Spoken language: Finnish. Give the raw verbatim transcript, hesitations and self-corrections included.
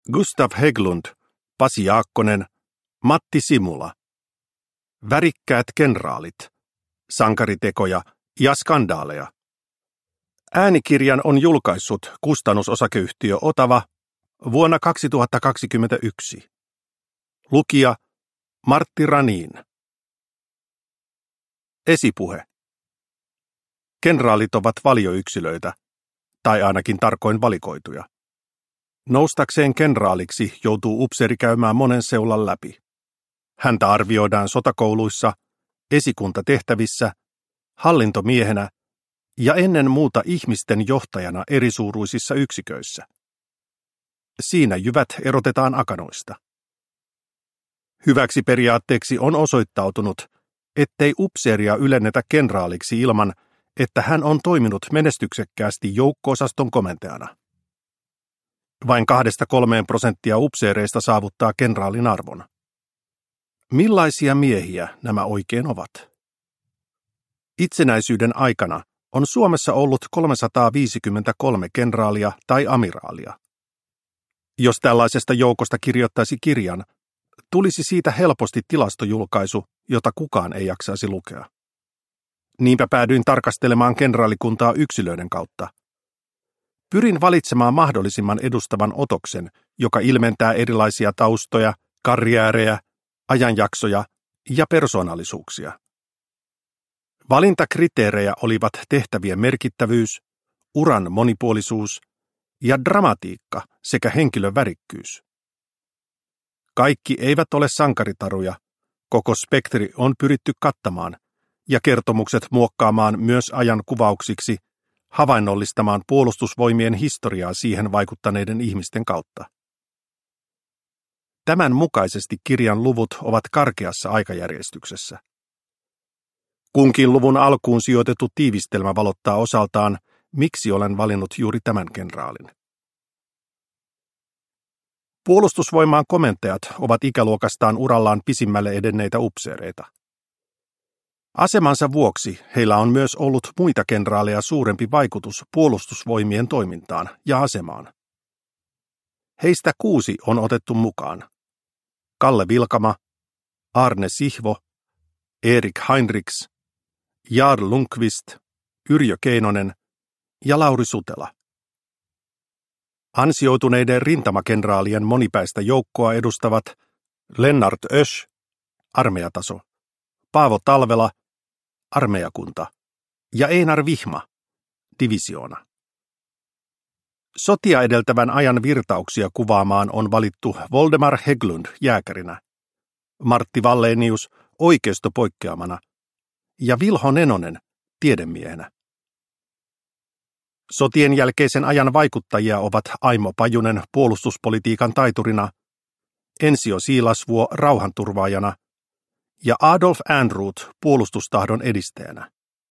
Gustav Hägglund, Pasi Jaakkonen, Matti Simula. Värikkäät kenraalit, sankaritekoja ja skandaaleja. Äänikirjan on julkaissut kustannusosakeyhtiö Otava vuonna kaksituhattakaksikymmentäyksi. Lukija Martti Ranin. Esipuhe. Kenraalit ovat valioyksilöitä, tai ainakin tarkoin valikoituja. Noustakseen kenraaliksi joutuu upseeri käymään monen seulan läpi. Häntä arvioidaan sotakouluissa, esikuntatehtävissä, hallintomiehenä ja ennen muuta ihmisten johtajana erisuuruisissa yksiköissä. Siinä jyvät erotetaan akanoista. Hyväksi periaatteeksi on osoittautunut, ettei upseeria ylennetä kenraaliksi ilman, että hän on toiminut menestyksekkäästi joukko-osaston komentajana. Vain kahdesta kolmeen prosenttia upseereista saavuttaa kenraalin arvon. Millaisia miehiä nämä oikein ovat? Itsenäisyyden aikana on Suomessa ollut kolmesataaviisikymmentäkolme kenraalia tai amiraalia. Jos tällaisesta joukosta kirjoittaisi kirjan, tulisi siitä helposti tilastojulkaisu, jota kukaan ei jaksaisi lukea. Niinpä päädyin tarkastelemaan kenraalikuntaa yksilöiden kautta. Pyrin valitsemaan mahdollisimman edustavan otoksen, joka ilmentää erilaisia taustoja, karjäärejä, ajanjaksoja ja persoonallisuuksia. Valintakriteerejä olivat tehtävien merkittävyys, uran monipuolisuus ja dramatiikka sekä henkilön värikkyys. Kaikki eivät ole sankaritaruja, koko spektri on pyritty kattamaan ja kertomukset muokkaamaan myös ajan kuvauksiksi, havainnollistamaan puolustusvoimien historiaa siihen vaikuttaneiden ihmisten kautta. Tämän mukaisesti kirjan luvut ovat karkeassa aikajärjestyksessä. Kunkin luvun alkuun sijoitettu tiivistelmä valottaa osaltaan, miksi olen valinnut juuri tämän kenraalin. Puolustusvoimaan komentajat ovat ikäluokastaan urallaan pisimmälle edenneitä upseereita. Asemansa vuoksi heillä on myös ollut muita kenraaleja suurempi vaikutus puolustusvoimien toimintaan ja asemaan. Heistä kuusi on otettu mukaan. Kalle Vilkama, Arne Sihvo, Erik Heinrichs, Jarl Lundqvist, Yrjö Keinonen ja Lauri Sutela. Ansioituneiden rintamakenraalien monipäistä joukkoa edustavat Lennart Ösch, armeijataso, Paavo Talvela, armeijakunta ja Einar Vihma, divisioona. Sotia edeltävän ajan virtauksia kuvaamaan on valittu Voldemar Hägglund jääkärinä, Martti Wallenius oikeistopoikkeamana ja Vilho Nenonen tiedemiehenä. Sotien jälkeisen ajan vaikuttajia ovat Aimo Pajunen puolustuspolitiikan taiturina, Ensio Siilasvuo rauhanturvaajana ja Adolf Ehrnrooth puolustustahdon edistäjänä.